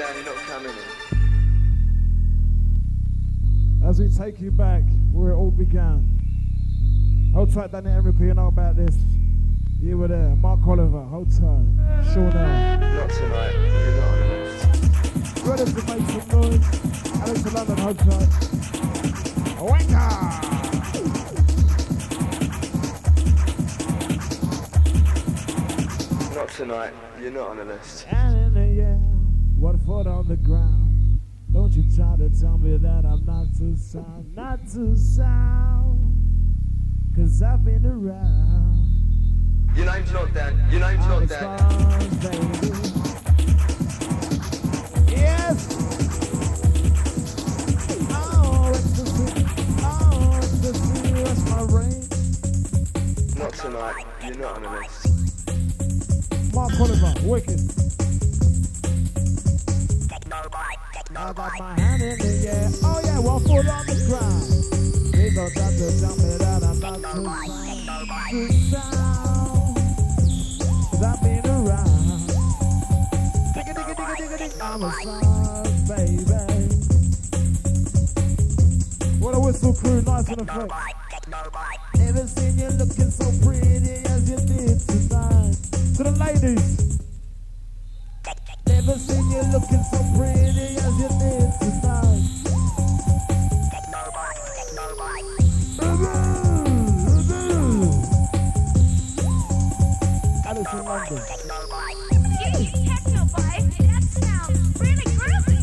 down, you're not coming in. As we take you back where it all began. Hold tight, Danny Enrico, you know about this. You were there. Mark Oliver, hold tight. Sean L. Not tonight, you're not on the list. Brothers to make some noise. Alex to London, hold tight. Wanker! Not tonight, you're not on the list. And in the air, 1 foot on the ground. Don't you try to tell me that I'm not too sound, not too sound. Cause I've been around. Your name's not Dan, your name's not Dan. Baby. Yes! Oh, ecstasy, that's my rain. Not tonight, you're not on the list. Mark Oliver, wicked. I got my hand in the air. Oh yeah, 1 foot on the ground. Please don't try to tell me that I'm not too sound. Cause I've been around. Digga, digga, digga, digga, digga. I'm a sound, baby. What a whistle crew, nice and effect. Never seen you looking so pretty as you did tonight. To the ladies. Never seen you looking so pretty as you did tonight. Alice in London. Gee, techno bike, that sounds really groovy.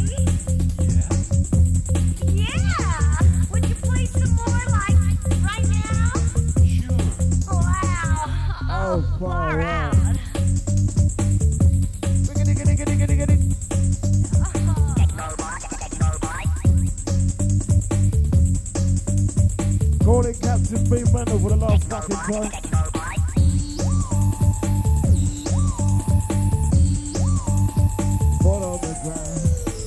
Yeah. Would you play some more, like, right now? Sure. Wow. Oh, far out. Calling Captain B. Mendel for the last fucking time. Foot on the ground.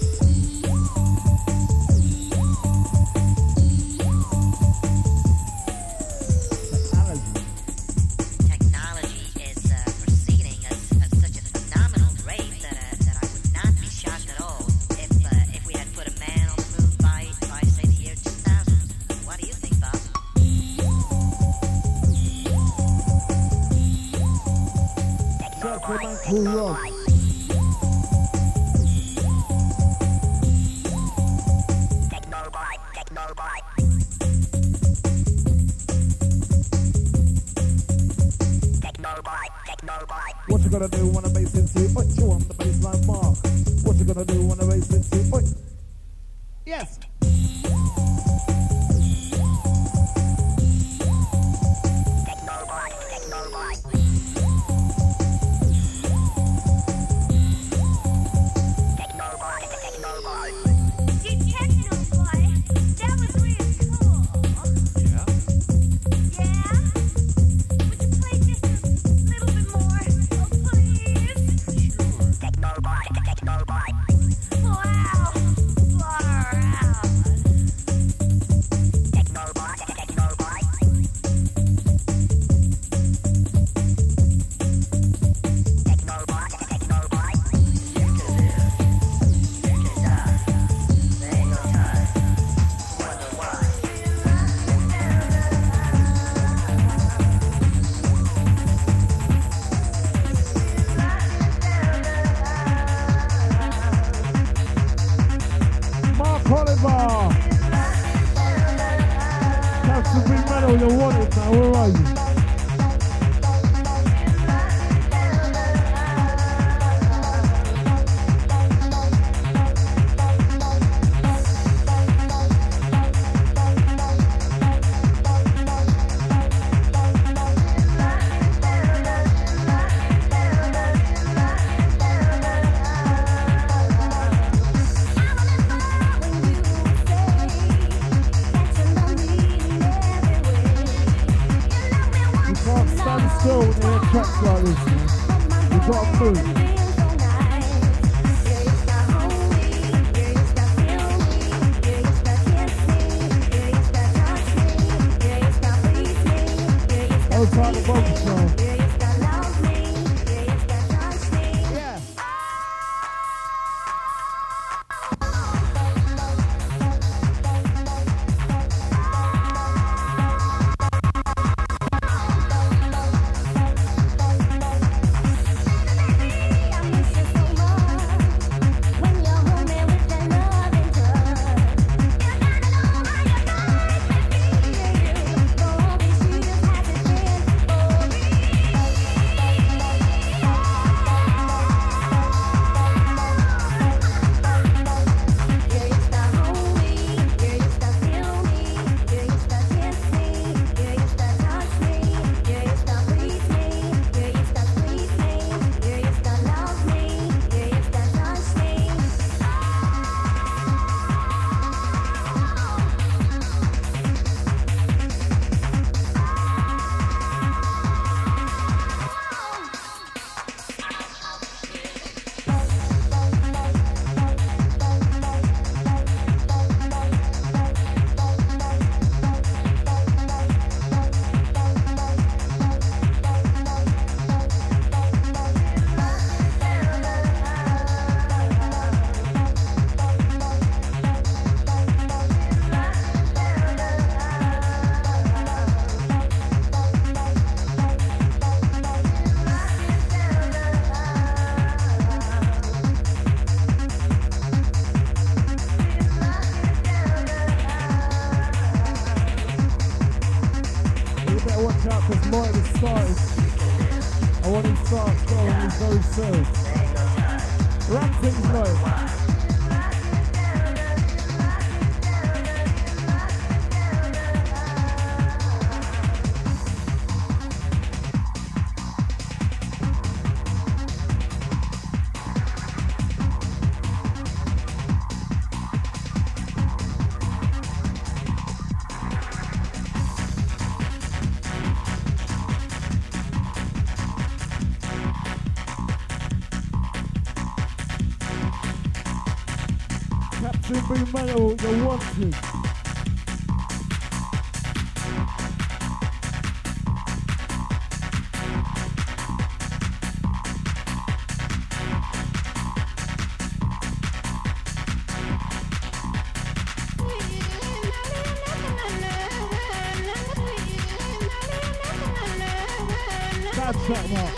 Technology is proceeding at such a phenomenal rate that I would not be shocked at all if we had put a man on the moon by say the year 2000. What do you think, Bob? Shout to man Cool Rock. What you gonna do when the bass hits you? What you on the baseline mark? What you gonna do when the bass hits you? Oi. Yes. Gee, techno boy, that was really cool. Yeah? Yeah? Would you play just a little bit more? Oh, please? Sure. Wow. Far out. Mark Oliver. Captain B. Mendel, you're wanted now. Where are you? You can't stand still when you hear tracks like this, man. You gotta move. Hold tight the vocal show. Yeah. out because Lloyd has started. I want him to start going very soon. Run things, Lloyd. Captain B Metal, you're wanted. Bad track, Mark.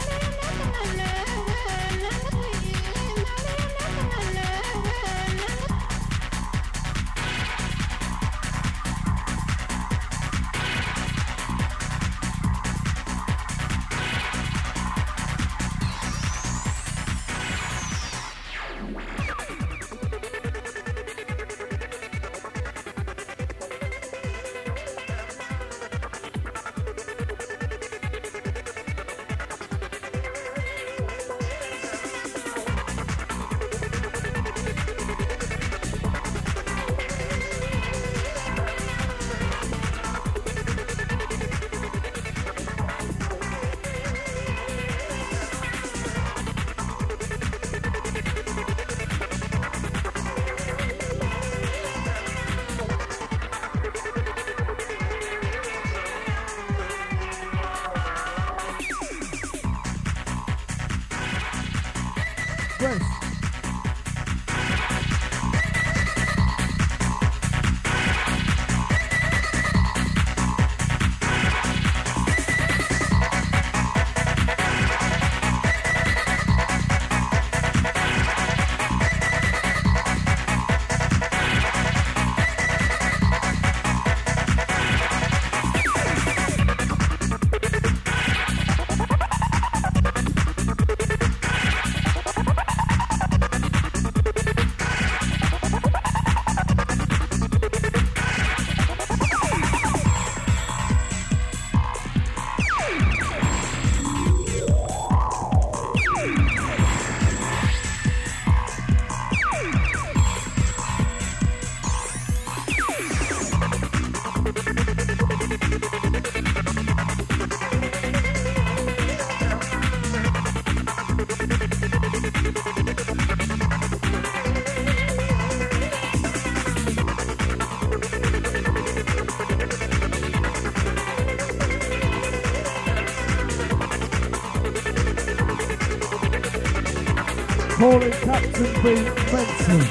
Calling Captain B Benson.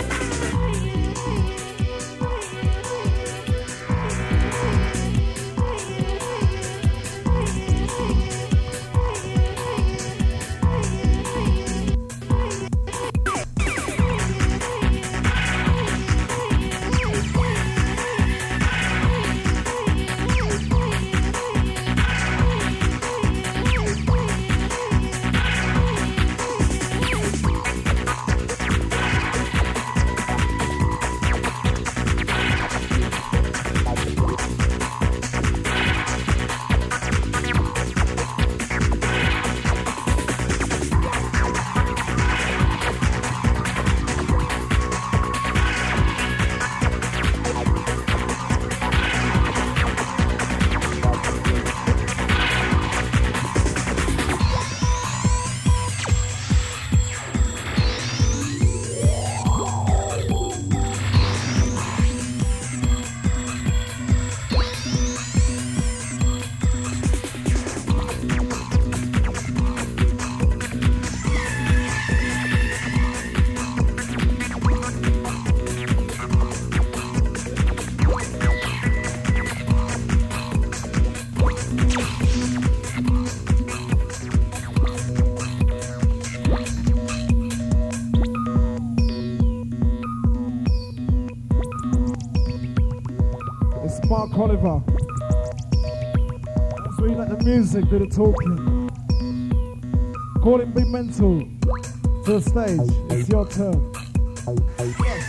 Mark Oliver. That's what you Let the music do the talking. Calling Big Mental to the stage. It's your turn. Yes.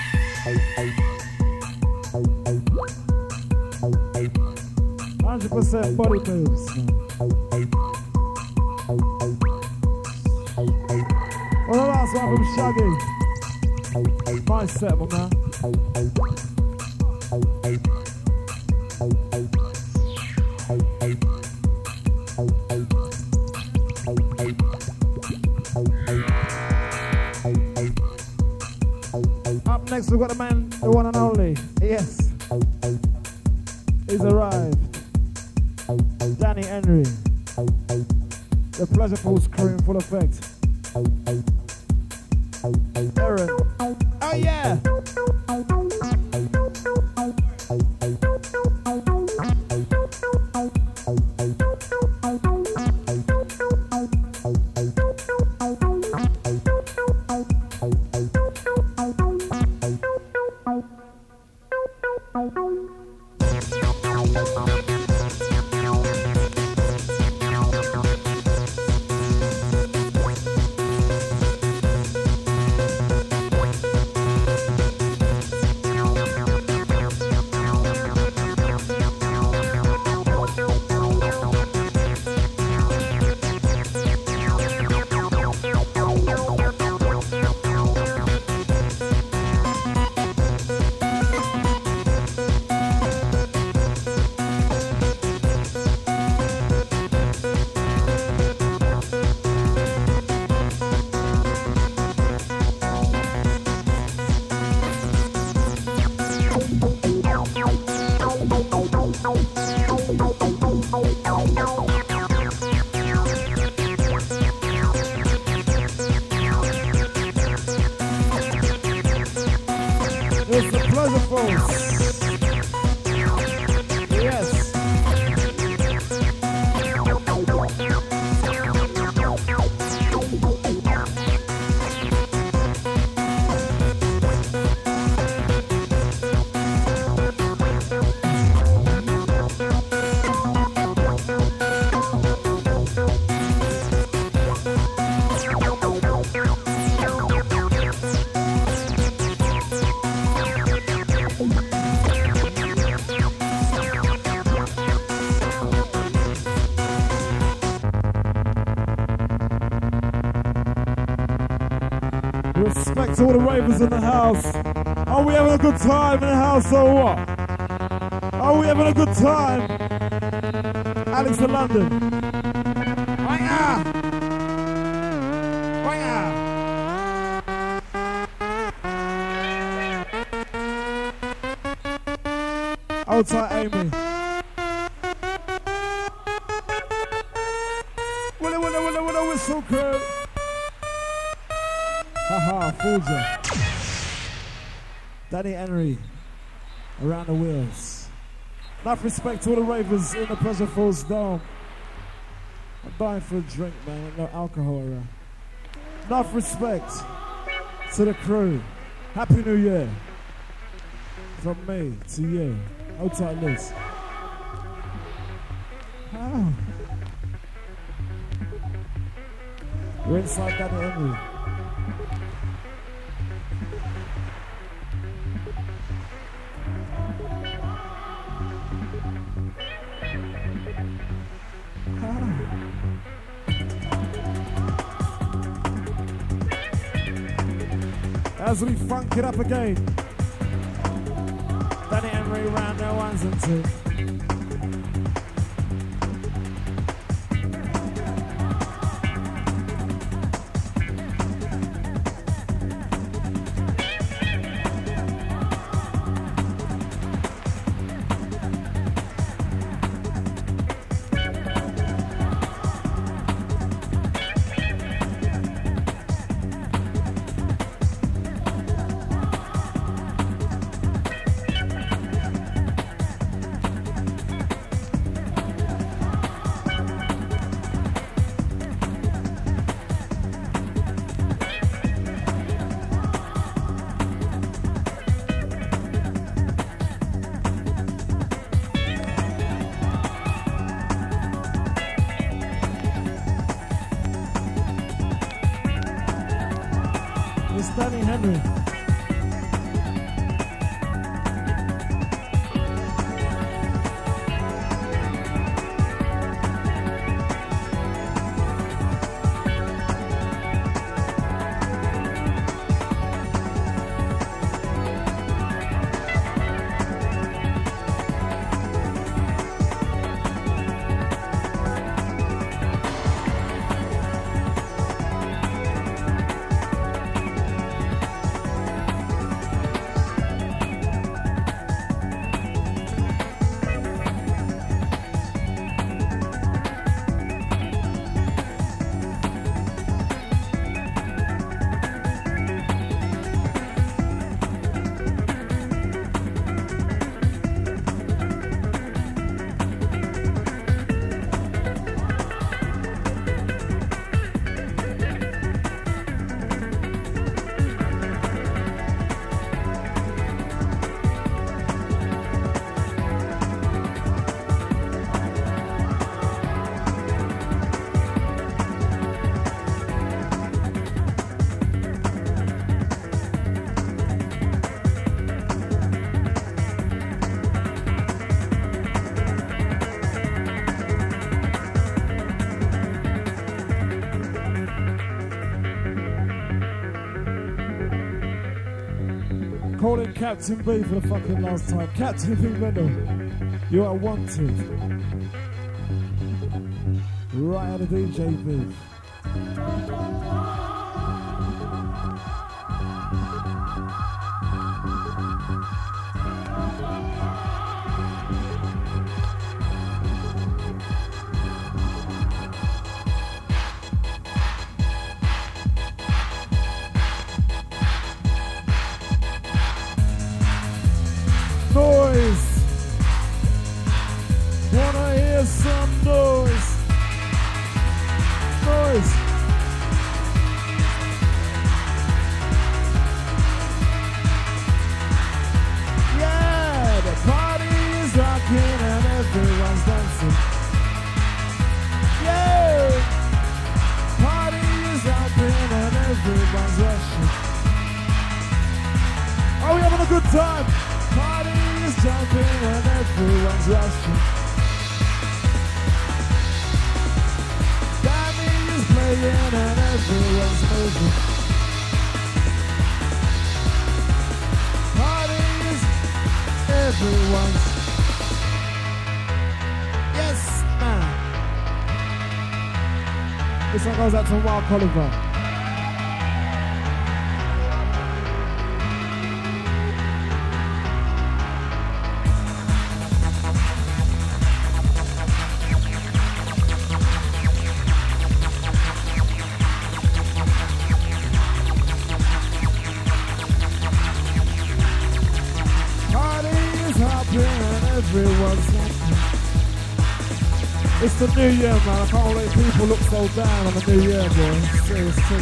100% body moves. Well, the last one from Shaggy. My set, my man. Up next, we've got the man, the one and only. Yes. He's arrived. Danny Henry. The Pleasurefuls crew in full effect. Aaron. Oh yeah. It's the Pleasurefuls. Yes. Respect to all the ravers in the house. Are we having a good time in the house or what? Are we having a good time? Alex in London. Wang-ah! Wang-ah! Hold tight, Amy. Willow, whistle crew. Haha, fooled ya. Danny Henry, around the wheels. Enough respect to all the ravers in the Pleasurefuls Dome. I'm buying for a drink, man. No alcohol around. Enough respect to the crew. Happy New Year. From me to you. Hold tight, Liz. Oh. We're inside Danny Henry. As we funk it up again, Danny Henry round their ones and two. Danny Henry. Calling Captain B for the fucking last time. Captain B Mendel, you are wanted. Right out of DJ booth. Noise! Wanna hear some noise? Noise! Yeah, the party is rocking and everyone's dancing. Yeah, party is rocking and everyone's rushing. Are we having a good time? Party is jumping and everyone's rushing. Danny is playing and everyone's moving. Party is everyone's. Yes, man. This one goes out to Mark Oliver. Everyone's happy. It's the new year, man. I can't let people look so down on the new year, boy. Serious thing.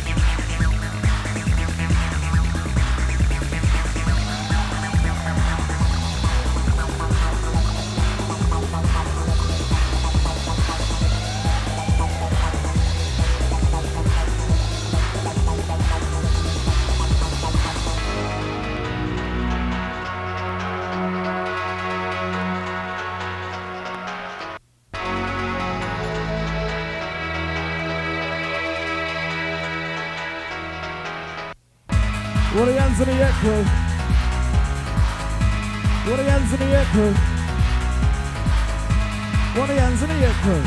What are the hands in the air, crew? What are the hands in the air, crew? What are the hands in the air, crew?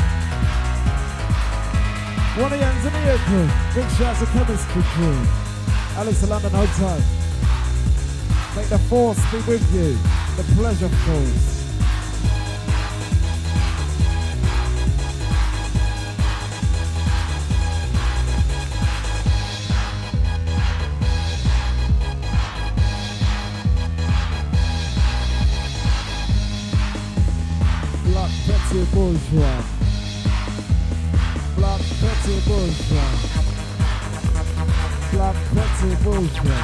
What are the hands in the air, crew? Big shouts to Chemistry crew. Alex to London Hotel. Make the force be with you. The pleasure flows. Bourgeois. Black petty bourgeois. Black petty bourgeois.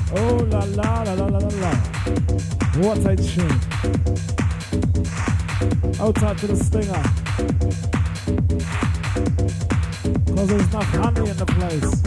Oh la la la la la la la. What a tune. Out tight to the stinger. Cause there's enough honey in the place.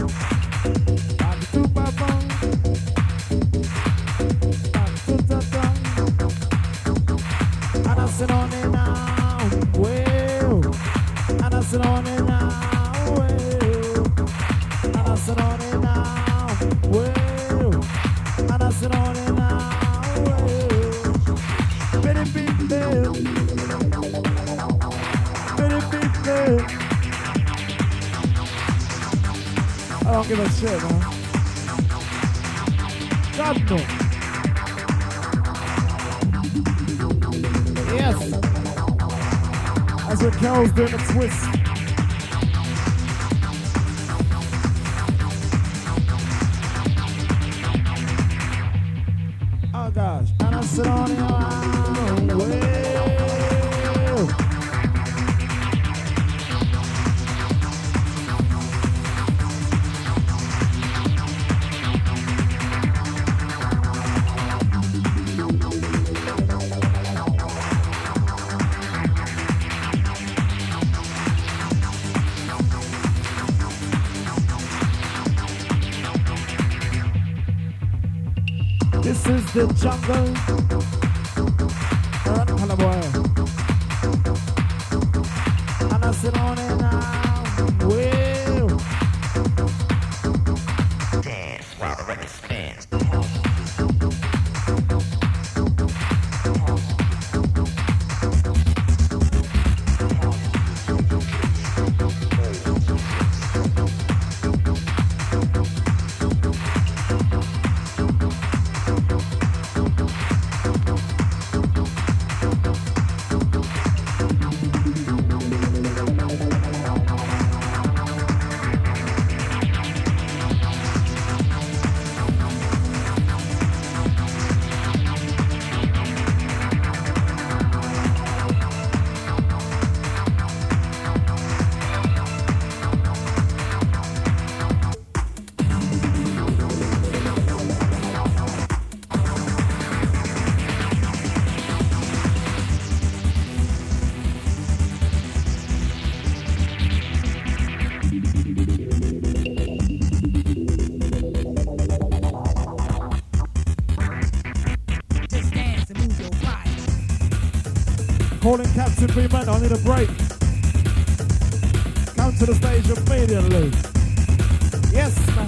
And I sit on it now. Well. And I sit on it now. Well. And I sit on it now. Well. And I sit on it now. Well. Bitty big bill. Bitty big bill. I don't give a shit, man. God no. Yes. As Raquel's doing a twist. Oh gosh. And I sit on it around. Well. This is the jungle. Run, color boy. And I sit on it now. Well. Dance while the record spins. Calling Captain B Man, I need a break. Come to the stage immediately. Yes, man.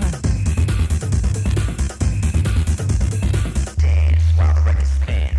Dance while the record spins.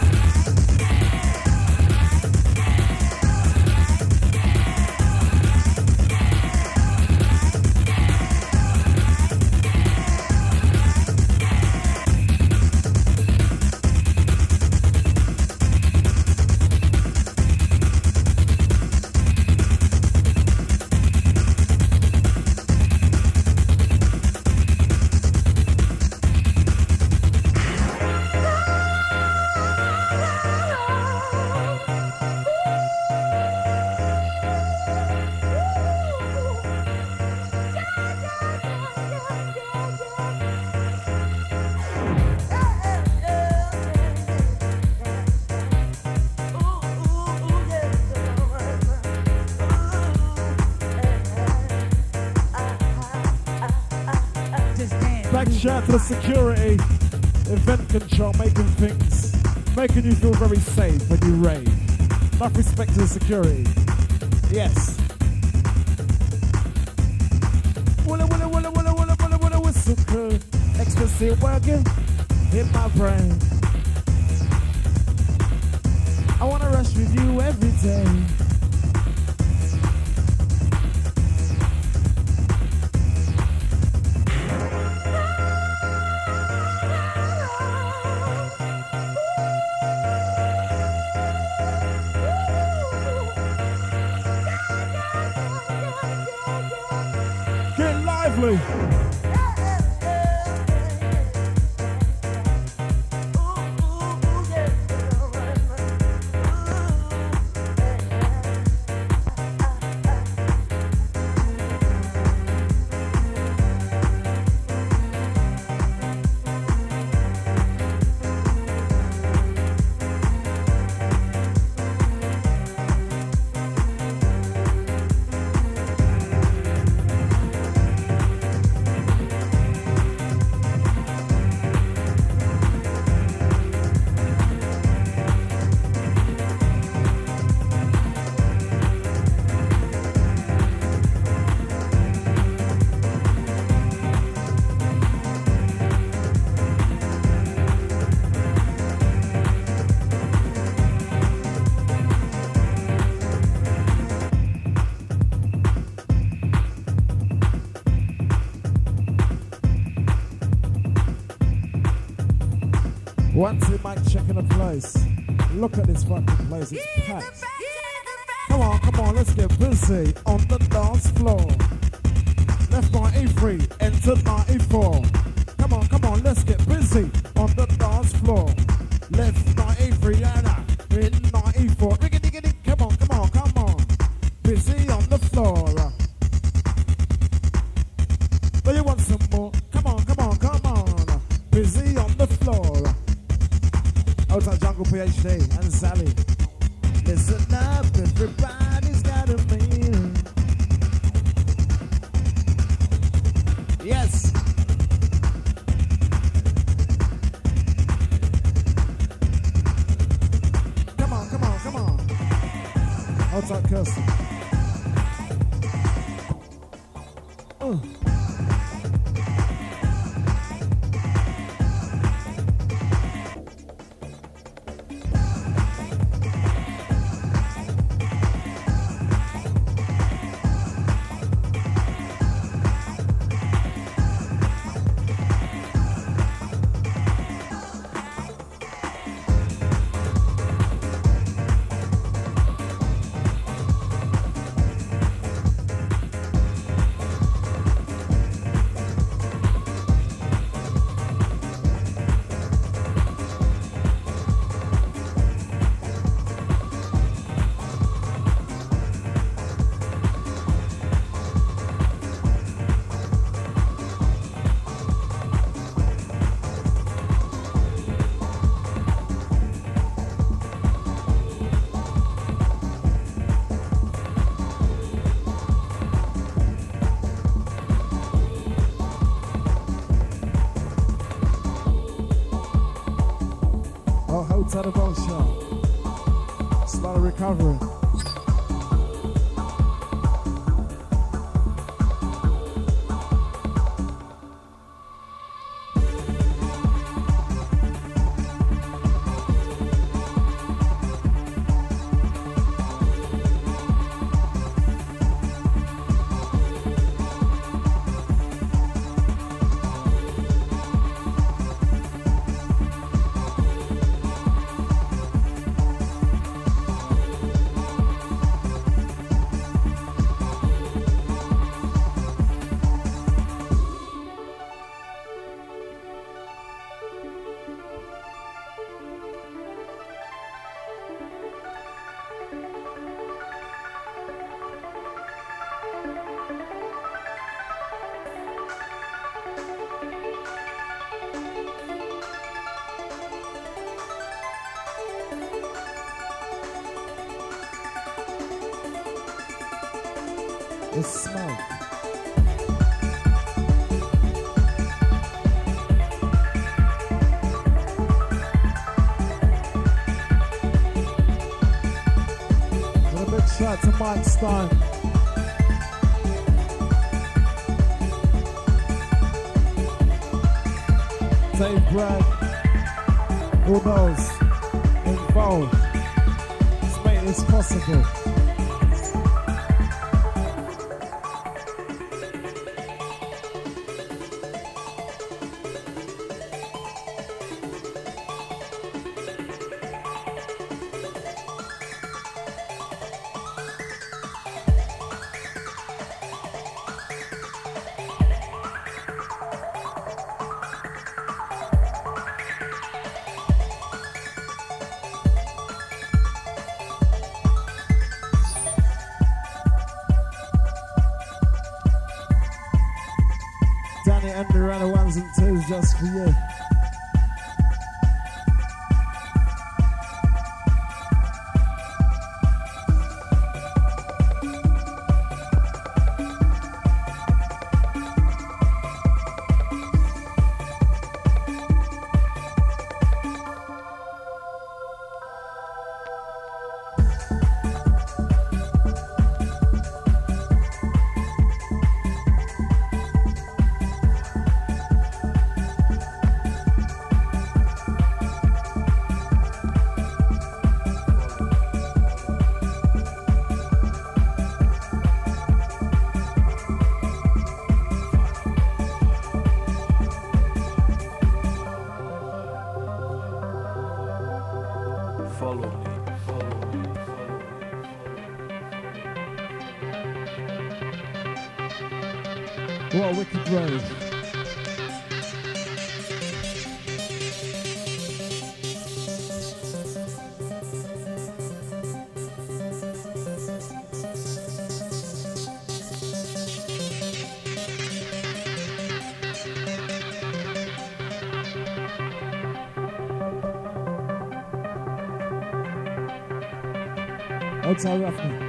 Shout out to the security, event control, making you feel very safe when you rave. Enough respect to the security. Yes. Willa willa willa willa willa willa willa whistle crew. Ecstasy working in my brain. I wanna rush with you every day. Lively. One, two, mic checking the place. Look at this fucking place, it's packed. Come on, let's get busy on the dance floor. Left 93, enter 94. Come on, let's get busy on the dance floor. Left 93, and in 94. Riggedy, come on. Busy on the floor. Do you want some more? Come on. Busy on the floor. Outside Jungle PhD and Sally. Listen up, everybody's got a meaning. Yes. Come on. Outside Kirsten. To the bone shop. Start recovering. The smoke. With a big shout to Mike Stein. Dave Bragg. All those involved. Let's make this possible. Danny and Miranda ones and twos just for you. What a wicked rave. Hotel Roughneck.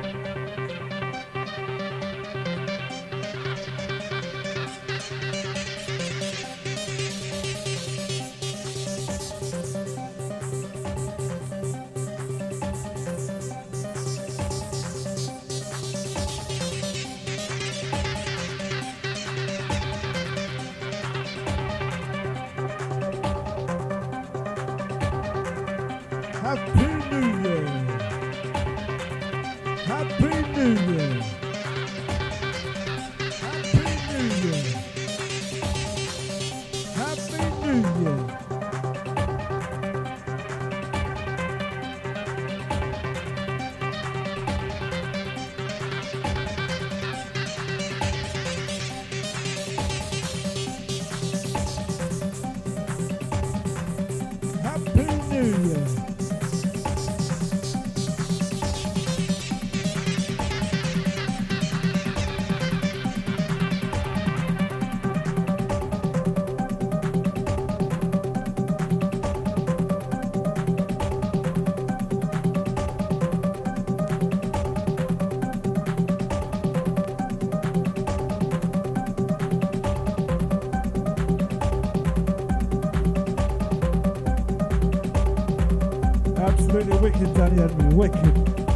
Absolutely wicked, Danny Henry, wicked.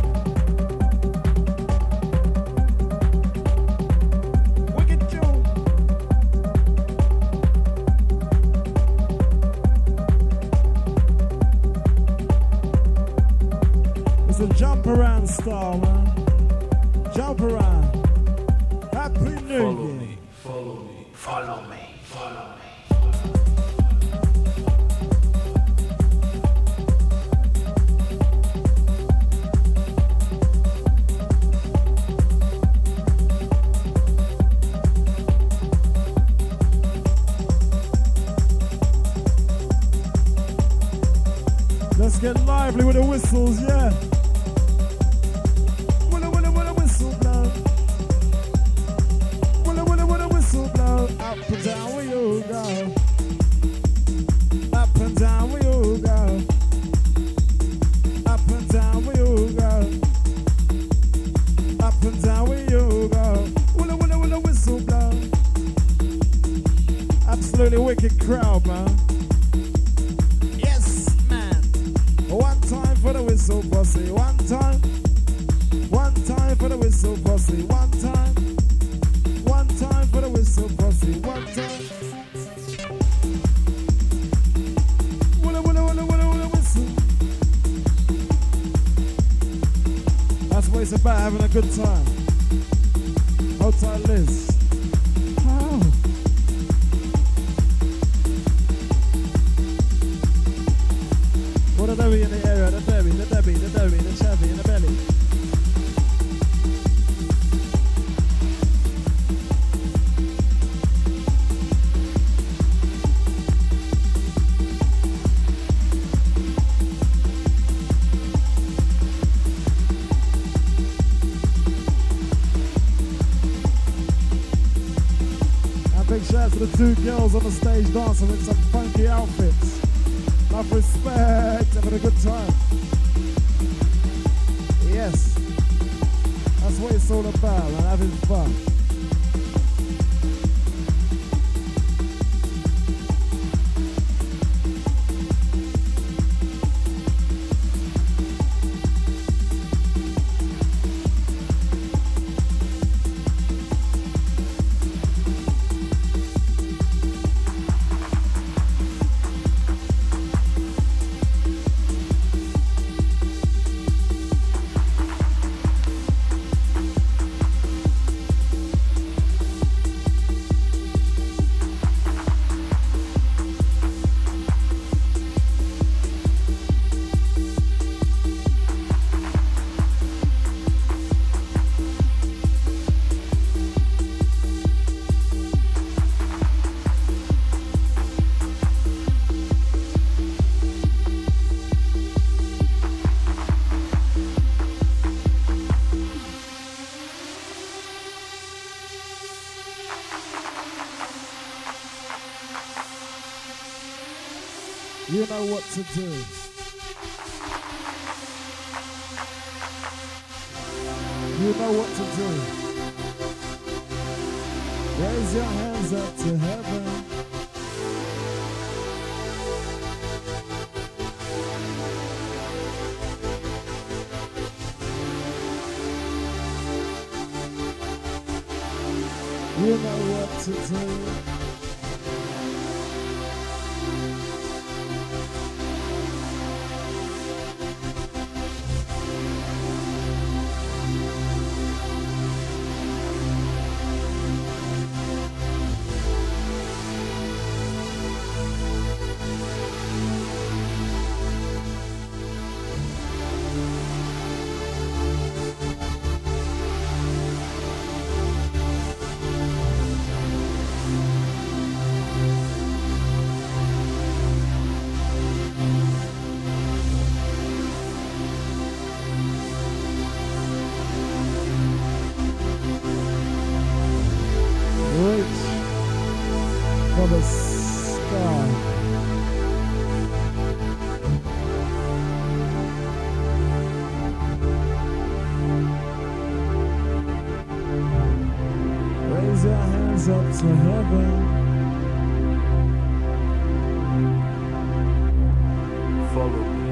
Wicked tune. It's a jump around style, man. Jump around. Happy New Year. Follow me, follow me, follow me, follow me. Let's get lively with the whistles, yeah. Will a whistle blow. Will a whistle blow. Up and down we all go. Up and down we all go. Up and down we all go. Up and down we all go. Will a whistle blow. Absolutely wicked crowd, man. One time for the whistle posse, one time for the whistle posse, one time for the whistle posse, one time. Willa whistle. That's what it's about, having a good time. Hotel Liz. Oh. What a Debbie in the area, the Debbie, the Chevy in the belly. And big shout out to the two girls on the stage dancing with some funky outfits. Enough respect, having a good time. Yes, that's what it's all about, man, having fun. You know what to do. You know what to do. Raise your hands up to heaven. You know what to do. Reach for the sky. Raise your hands up to heaven. Follow me.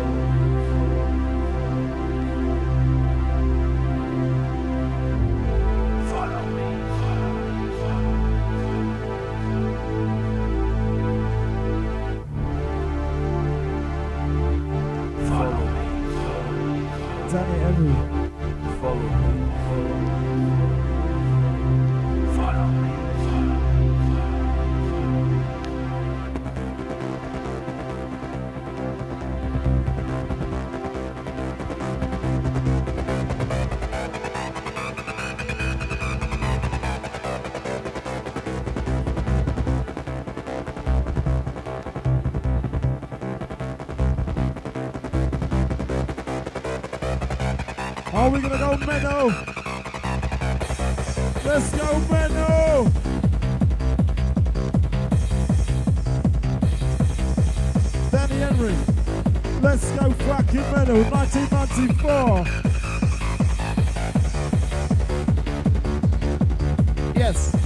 Follow me. Follow me. Danny Henry. Follow me. Follow me. Are we gonna go Menno? Let's go Menno! Danny Henry. Let's go fucking Menno, 1994. Yes.